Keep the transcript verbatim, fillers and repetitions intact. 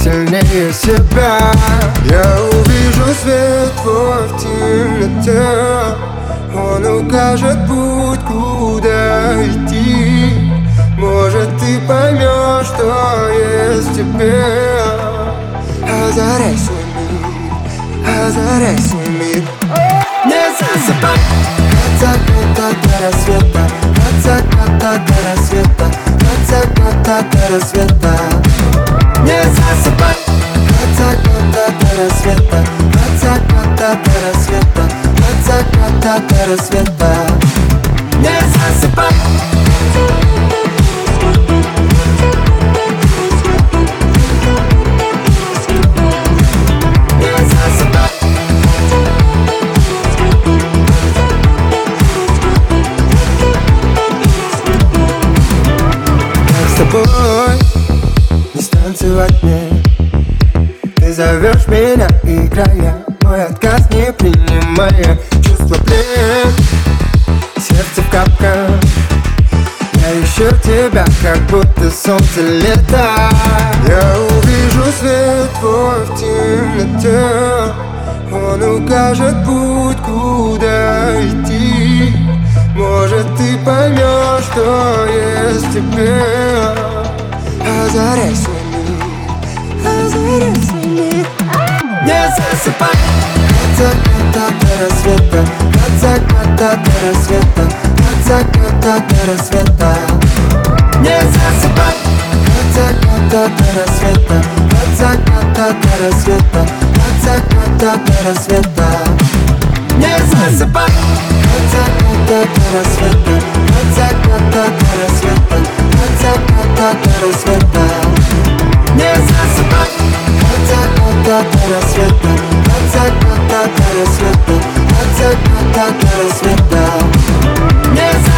сильнее себя. Я увижу свет твой в темноте, он укажет путь, куда идти. Может, ты поймешь, что есть в тебе. Озаряй свой мир, озаряй свой мир. Не засыпай от заката до рассвета, от заката до рассвета, от заката до рассвета. Не засыпай от заката до рассвета, от заката до рассвета, от заката до рассвета. Не засыпай. С тобой не станцевать мне. Ты зовешь меня, играя, мой отказ не принимая. Чувство плен, сердце в капкан. Я ищу тебя, как будто солнце лето. Я увижу свет твой в темноте, он укажет путь, куда идти. Может, ты поймешь, что есть в тебе. Озаряй свой мир, озаряй свой мир. Не засыпай от заката до рассвета, от заката до рассвета, от заката до рассвета. Не засыпай от заката до рассвета, от заката до рассвета, от заката до рассвета. Не засыпай от заката до рассвета, от заката до рассвета, от заката до рассвета. Не засыпай от заката до рассвета, от заката до рассвета, от заката до рассвета. Не засыпай.